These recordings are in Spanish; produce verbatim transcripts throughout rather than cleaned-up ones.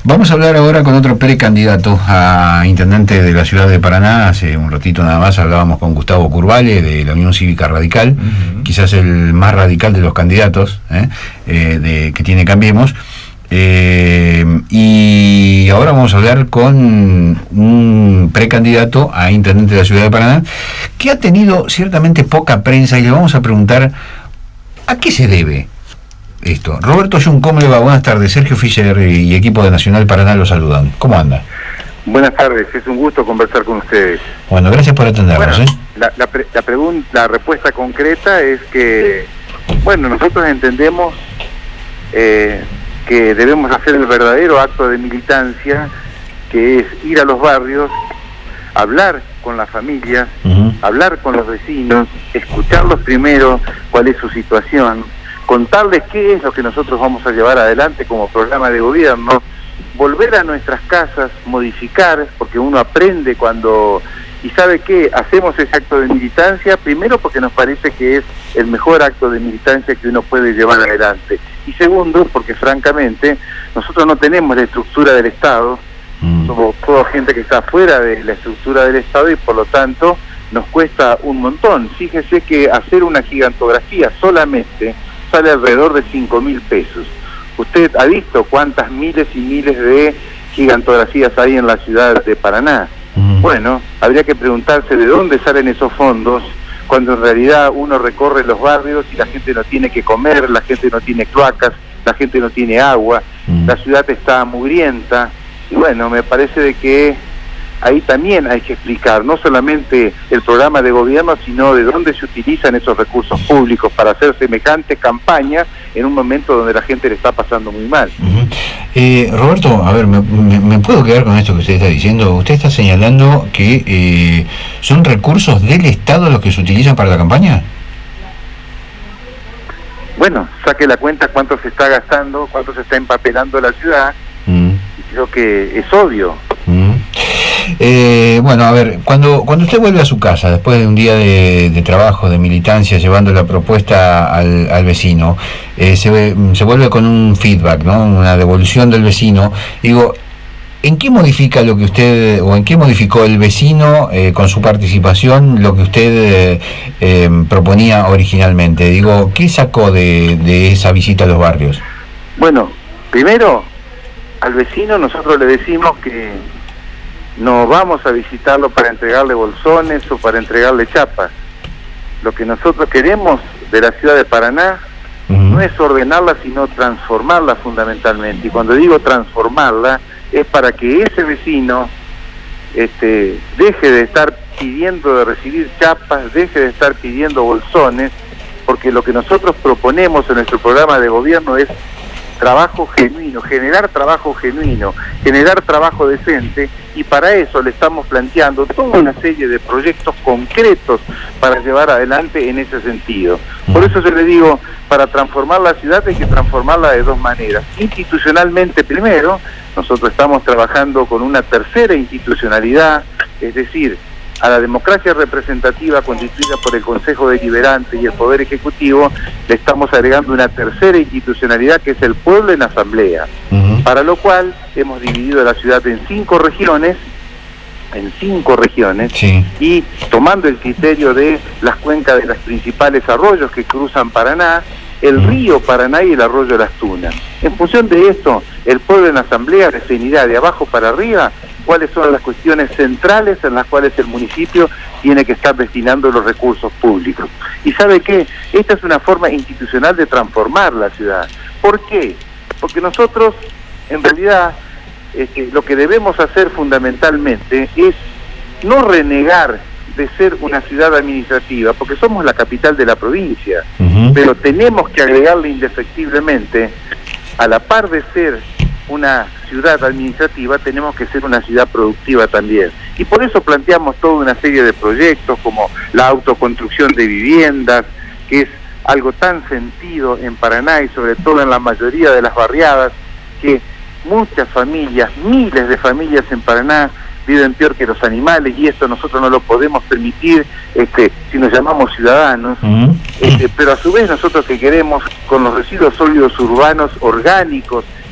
Vamos a hablar ahora con otro precandidato a intendente de la ciudad de Paraná. Hace un ratito nada más hablábamos con Gustavo Curvale de la Unión Cívica Radical, uh-huh. quizás el más radical de los candidatos ¿eh? Eh, de, que tiene Cambiemos. Eh, y ahora vamos a hablar con un precandidato a intendente de la ciudad de Paraná que ha tenido ciertamente poca prensa, y le vamos a preguntar ¿a qué se debe esto? Roberto Jung, ¿cómo le va? Buenas tardes. Sergio Fischer y equipo de Nacional Paraná lo saludan. ¿Cómo anda? Buenas tardes, es un gusto conversar con ustedes. Bueno, gracias por atendernos. Bueno, ¿eh? la, la, pre, la, pregunta, la respuesta concreta es que, bueno, nosotros entendemos eh, que debemos hacer el verdadero acto de militancia, que es ir a los barrios, hablar con las familias, uh-huh. hablar con los vecinos, escucharlos primero, cuál es su situación, contarles qué es lo que nosotros vamos a llevar adelante como programa de gobierno, volver a nuestras casas, modificar, porque uno aprende cuando... Y sabe que hacemos ese acto de militancia, primero porque nos parece que es el mejor acto de militancia que uno puede llevar adelante. Y segundo, porque francamente, nosotros no tenemos la estructura del Estado, mm. somos toda gente que está fuera de la estructura del Estado y por lo tanto nos cuesta un montón. Fíjese que hacer una gigantografía solamente sale alrededor de cinco mil pesos. Usted ha visto cuántas miles y miles de gigantografías hay en la ciudad de Paraná. Bueno, habría que preguntarse de dónde salen esos fondos cuando en realidad uno recorre los barrios y la gente no tiene que comer, la gente no tiene cloacas, la gente no tiene agua, mm. la ciudad está mugrienta. Y bueno, me parece de que ahí también hay que explicar no solamente el programa de gobierno, sino de dónde se utilizan esos recursos públicos para hacer semejante campaña en un momento donde la gente le está pasando muy mal. Uh-huh. eh, Roberto, a ver, me, me, ¿me puedo quedar con esto que usted está diciendo? Usted está señalando que eh, son recursos del Estado los que se utilizan para la campaña. Bueno, saque la cuenta cuánto se está gastando, cuánto se está empapelando la ciudad, uh-huh. y creo que es obvio. Uh-huh. Eh, bueno, a ver, cuando cuando usted vuelve a su casa después de un día de, de trabajo, de militancia, llevando la propuesta al, al vecino, eh, se, se vuelve con un feedback, ¿no? Una devolución del vecino. Digo, ¿en qué modifica lo que usted, o en qué modificó el vecino eh, con su participación lo que usted eh, eh, proponía originalmente? Digo, ¿qué sacó de, de esa visita a los barrios? Bueno, primero, al vecino nosotros le decimos que no vamos a visitarlo para entregarle bolsones o para entregarle chapas. Lo que nosotros queremos de la ciudad de Paraná uh-huh. no es ordenarla, sino transformarla fundamentalmente. Y cuando digo transformarla, es para que ese vecino este, deje de estar pidiendo de recibir chapas, deje de estar pidiendo bolsones, porque lo que nosotros proponemos en nuestro programa de gobierno es trabajo genuino, generar trabajo genuino, generar trabajo decente, y para eso le estamos planteando toda una serie de proyectos concretos para llevar adelante en ese sentido. Por eso yo le digo, para transformar la ciudad hay que transformarla de dos maneras. Institucionalmente primero, nosotros estamos trabajando con una tercera institucionalidad, es decir, a la democracia representativa constituida por el Consejo Deliberante y el Poder Ejecutivo le estamos agregando una tercera institucionalidad que es el pueblo en asamblea, uh-huh. para lo cual hemos dividido la ciudad en cinco regiones, en cinco regiones, sí. y tomando el criterio de las cuencas de los principales arroyos que cruzan Paraná, el uh-huh. río Paraná y el arroyo Las Tunas. En función de esto, el pueblo en asamblea definirá de abajo para arriba cuáles son las cuestiones centrales en las cuales el municipio tiene que estar destinando los recursos públicos. ¿Y sabe qué? Esta es una forma institucional de transformar la ciudad. ¿Por qué? Porque nosotros, en realidad, este, lo que debemos hacer fundamentalmente es no renegar de ser una ciudad administrativa, porque somos la capital de la provincia, uh-huh. pero tenemos que agregarle indefectiblemente, a la par de ser una ciudad administrativa, tenemos que ser una ciudad productiva también. Y por eso planteamos toda una serie de proyectos como la autoconstrucción de viviendas, que es algo tan sentido en Paraná y sobre todo en la mayoría de las barriadas, que muchas familias, miles de familias en Paraná viven peor que los animales, y esto nosotros no lo podemos permitir este, si nos llamamos ciudadanos. Uh-huh. este, pero a su vez nosotros que queremos con los residuos sólidos urbanos orgánicos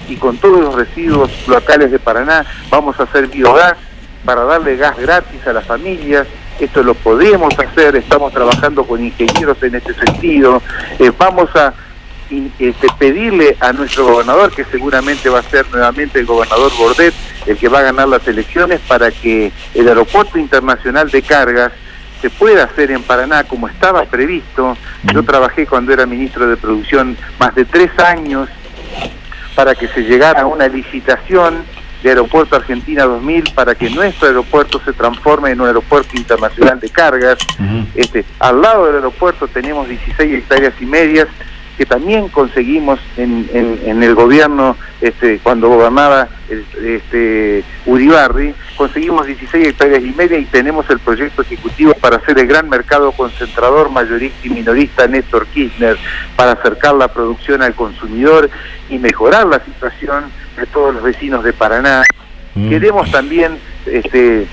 y con todos los residuos locales de Paraná vamos a hacer biogás para darle gas gratis a las familias. Esto lo podemos hacer, estamos trabajando con ingenieros en este sentido. Eh, vamos a este, pedirle a nuestro gobernador, que seguramente va a ser nuevamente el gobernador Bordet, el que va a ganar las elecciones, para que el aeropuerto internacional de cargas se pueda hacer en Paraná como estaba previsto. Yo trabajé cuando era ministro de Producción más de tres años para que se llegara a una licitación de Aeropuerto Argentina dos mil para que nuestro aeropuerto se transforme en un aeropuerto internacional de cargas. Uh-huh. este, al lado del aeropuerto tenemos dieciséis hectáreas y medias que también conseguimos en, en, en el gobierno, este, cuando gobernaba el, este, Uribarri, conseguimos dieciséis hectáreas y media y tenemos el proyecto ejecutivo para hacer el gran mercado concentrador mayorista y minorista Néstor Kirchner, para acercar la producción al consumidor y mejorar la situación de todos los vecinos de Paraná. Mm. Queremos también este,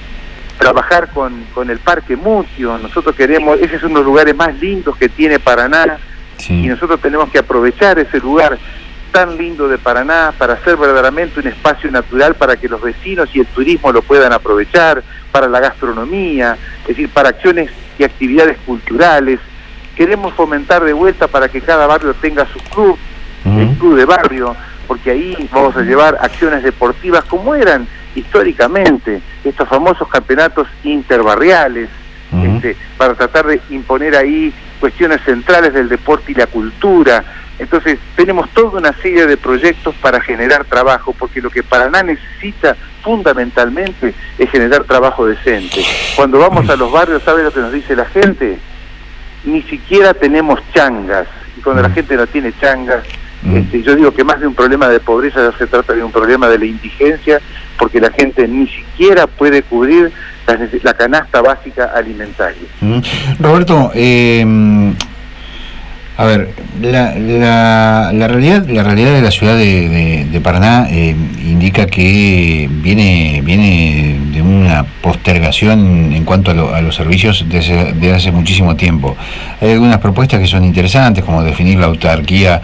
trabajar con, con el Parque Mutio. Nosotros queremos, ese es uno de los lugares más lindos que tiene Paraná. Sí. Y nosotros tenemos que aprovechar ese lugar tan lindo de Paraná para hacer verdaderamente un espacio natural para que los vecinos y el turismo lo puedan aprovechar, para la gastronomía, es decir, para acciones y actividades culturales. Queremos fomentar de vuelta para que cada barrio tenga su club, uh-huh. el club de barrio, porque ahí vamos a llevar acciones deportivas como eran históricamente estos famosos campeonatos interbarriales, uh-huh. este, para tratar de imponer ahí cuestiones centrales del deporte y la cultura. Entonces tenemos toda una serie de proyectos para generar trabajo, porque lo que Paraná necesita fundamentalmente es generar trabajo decente. Cuando vamos a los barrios, ¿sabe lo que nos dice la gente? Ni siquiera tenemos changas, y cuando la gente no tiene changas, este, yo digo que más de un problema de pobreza ya se trata de un problema de la indigencia, porque la gente ni siquiera puede cubrir la, la canasta básica alimentaria. Mm. Roberto, eh, a ver, la, la, la realidad la realidad de la ciudad de, de, de Paraná eh, indica que viene viene de una postergación en cuanto a, lo, a los servicios desde, desde hace muchísimo tiempo. Hay algunas propuestas que son interesantes, como definir la autarquía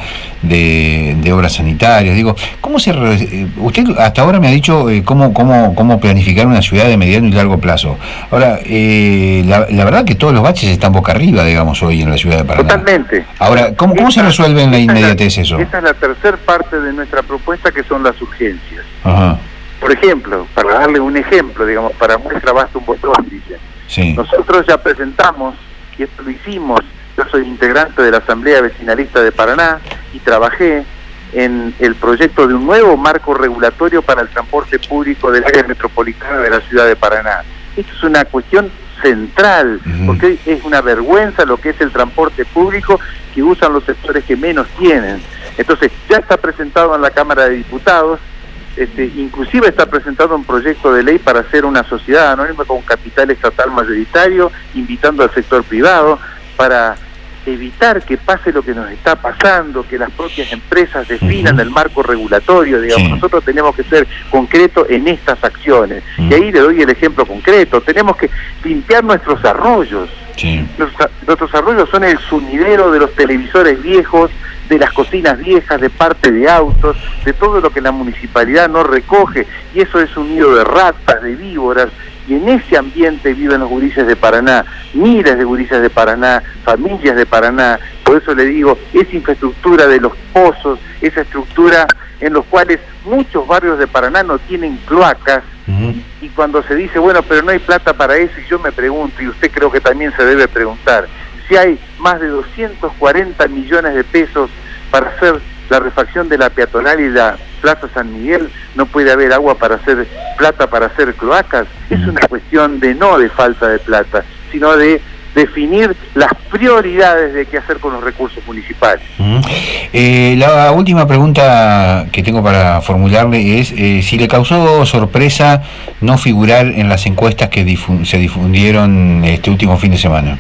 de, de obras sanitarias. Digo, ¿cómo se usted hasta ahora me ha dicho eh, cómo cómo cómo planificar una ciudad de mediano y largo plazo? Ahora, eh, la, la verdad que todos los baches están boca arriba, digamos, hoy en la ciudad de Paraná. Totalmente. Ahora, ¿cómo, cómo se resuelve en la inmediatez eso? Esa es la tercera parte de nuestra propuesta, que son las urgencias. Ajá. Por ejemplo, para darle un ejemplo, digamos, para muestra basta un botón, dice. Sí. Nosotros ya presentamos, y esto lo hicimos, yo soy integrante de la Asamblea Vecinalista de Paraná y trabajé en el proyecto de un nuevo marco regulatorio para el transporte público del área metropolitana de la ciudad de Paraná. Esto es una cuestión central, uh-huh. porque es una vergüenza lo que es el transporte público que usan los sectores que menos tienen. Entonces, ya está presentado en la Cámara de Diputados, este, inclusive está presentado un proyecto de ley para hacer una sociedad anónima con capital estatal mayoritario, invitando al sector privado para evitar que pase lo que nos está pasando, que las propias empresas definan uh-huh. el marco regulatorio, digamos. Sí. Nosotros tenemos que ser concretos en estas acciones. Uh-huh. Y ahí le doy el ejemplo concreto. Tenemos que limpiar nuestros arroyos. Sí. Nuestros, nuestros arroyos son el sumidero de los televisores viejos, de las cocinas viejas, de parte de autos, de todo lo que la municipalidad no recoge, y eso es un nido de ratas, de víboras, y en ese ambiente viven los gurises de Paraná, miles de gurises de Paraná, familias de Paraná. Por eso le digo, esa infraestructura de los pozos, esa estructura en los cuales muchos barrios de Paraná no tienen cloacas, uh-huh. y cuando se dice, bueno, pero no hay plata para eso, y yo me pregunto, y usted creo que también se debe preguntar, si hay más de doscientos cuarenta millones de pesos para hacer la refacción de la peatonal y la Plaza San Miguel, no puede haber agua para hacer plata para hacer cloacas. Es una cuestión de no de falta de plata, sino de definir las prioridades de qué hacer con los recursos municipales. Uh-huh. Eh, la última pregunta que tengo para formularle es eh, si le causó sorpresa no figurar en las encuestas que difu- se difundieron este último fin de semana.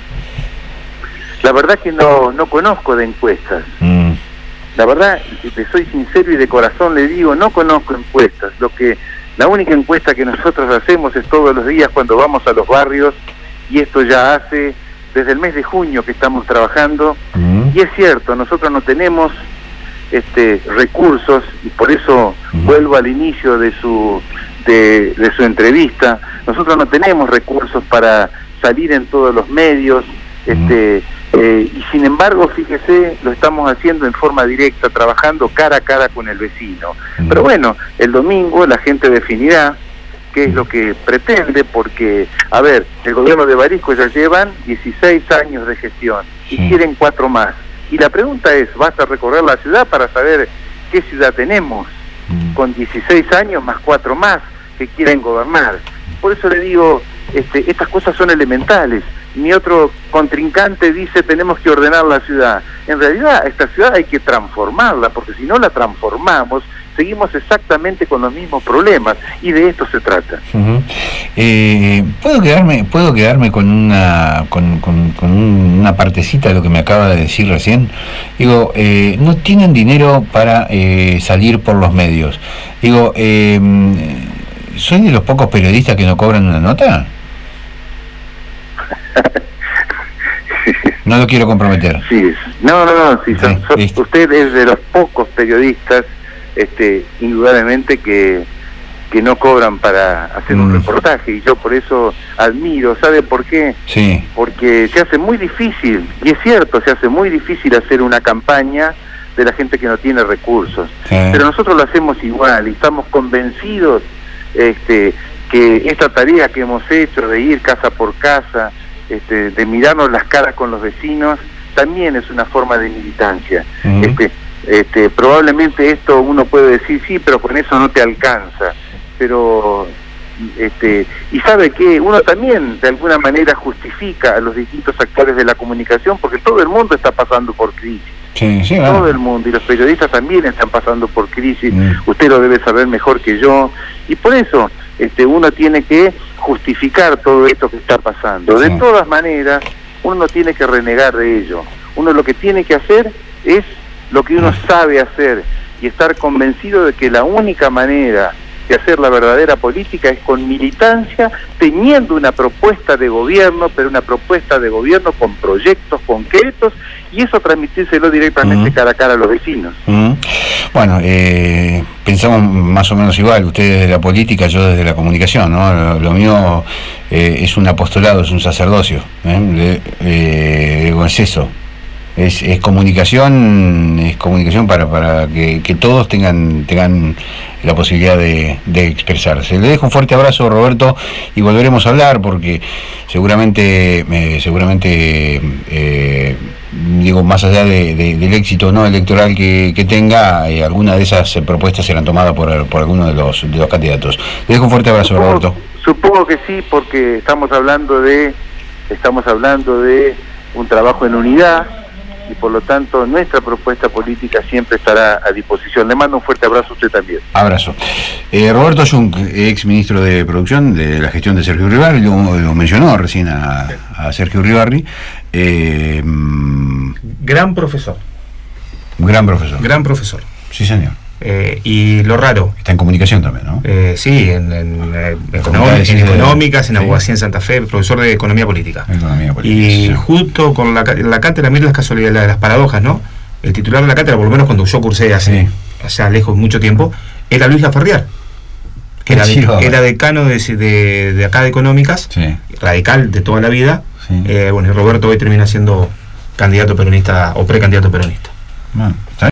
La verdad que no, no conozco de encuestas. Mm. La verdad, le soy sincero y de corazón le digo, no conozco encuestas. Lo que, la única encuesta que nosotros hacemos es todos los días cuando vamos a los barrios, y esto ya hace desde el mes de junio que estamos trabajando, mm. y es cierto, nosotros no tenemos este, recursos, y por eso uh-huh. vuelvo al inicio de su, de, de su entrevista. Nosotros no tenemos recursos para salir en todos los medios, uh-huh. este, eh, y sin embargo, fíjese, lo estamos haciendo en forma directa, trabajando cara a cara con el vecino. Uh-huh. Pero bueno, el domingo la gente definirá qué es lo que pretende, porque, a ver, el gobierno de Barisco ya llevan dieciséis años de gestión y sí. quieren cuatro más. Y la pregunta es, ¿basta recorrer la ciudad para saber qué ciudad tenemos? Mm. Con dieciséis años más cuatro más que quieren gobernar. Por eso le digo, este, estas cosas son elementales. Mi otro contrincante dice, tenemos que ordenar la ciudad. En realidad, esta ciudad hay que transformarla, porque si no la transformamos, seguimos exactamente con los mismos problemas, y de esto se trata. Uh-huh. eh, puedo quedarme puedo quedarme con una con, con, con una partecita de lo que me acaba de decir recién. Digo, eh, no tienen dinero para eh, salir por los medios. Digo, eh, ¿soy de los pocos periodistas que no cobran una nota? No lo quiero comprometer. Sí, no, no, no, sí, son, son, usted es de los pocos periodistas, este, indudablemente que, que no cobran para hacer mm. un reportaje, y yo por eso admiro. ¿Sabe por qué? Sí. Porque se hace muy difícil, y es cierto, se hace muy difícil hacer una campaña de la gente que no tiene recursos, sí. pero nosotros lo hacemos igual, y estamos convencidos este, que esta tarea que hemos hecho de ir casa por casa, este, de mirarnos las caras con los vecinos, también es una forma de militancia. Mm. este, Este, probablemente esto uno puede decir, sí, pero con eso no te alcanza, pero este, y sabe que uno también de alguna manera justifica a los distintos actores de la comunicación, porque todo el mundo está pasando por crisis, sí, sí, todo bueno. el mundo, y los periodistas también están pasando por crisis, mm. usted lo debe saber mejor que yo, y por eso este, uno tiene que justificar todo esto que está pasando. Sí. De todas maneras, uno no tiene que renegar de ello, uno lo que tiene que hacer es lo que uno sabe hacer, y estar convencido de que la única manera de hacer la verdadera política es con militancia, teniendo una propuesta de gobierno, pero una propuesta de gobierno con proyectos concretos, y eso transmitírselo directamente uh-huh. cara a cara a los vecinos. Uh-huh. Bueno, eh, pensamos más o menos igual, ustedes desde la política, yo desde la comunicación, ¿no? Lo, lo mío eh, es un apostolado, es un sacerdocio, ¿eh? Eh, digo, es eso. Es, es comunicación, es comunicación para, para que, que todos tengan tengan la posibilidad de, de expresarse. Le dejo un fuerte abrazo, Roberto, y volveremos a hablar, porque seguramente, eh, seguramente eh, digo, más allá de, de, del éxito no electoral que, que tenga, eh, alguna de esas eh, propuestas serán tomadas por, por alguno de los, de los candidatos. Le dejo un fuerte abrazo, supongo, Roberto. Supongo que sí, porque estamos hablando de, estamos hablando de un trabajo en unidad, y por lo tanto nuestra propuesta política siempre estará a disposición. Le mando un fuerte abrazo a usted también. Abrazo. Eh, Roberto Jung, ex ministro de Producción de la gestión de Sergio Uribarri, lo, lo mencionó recién a, a Sergio Uribarri. Eh, gran profesor. Gran profesor. Gran profesor. Sí, señor. Eh, y lo raro. Está en comunicación también, ¿no? Eh, sí, en, en, en, económicas, en económicas, en sí. Abogacía en Santa Fe, profesor de Economía Política. Economía Política. Y sí. justo con la, la cátedra, mira las casualidades, las paradojas, ¿no? El titular de la cátedra, por lo menos cuando yo cursé hace, sí. allá lejos mucho tiempo, era Luis Laferrier, que era, de, era decano de, de, de acá de Económicas, sí. radical de toda la vida. Sí. Eh, bueno, y Roberto hoy termina siendo candidato peronista o precandidato peronista. Bueno.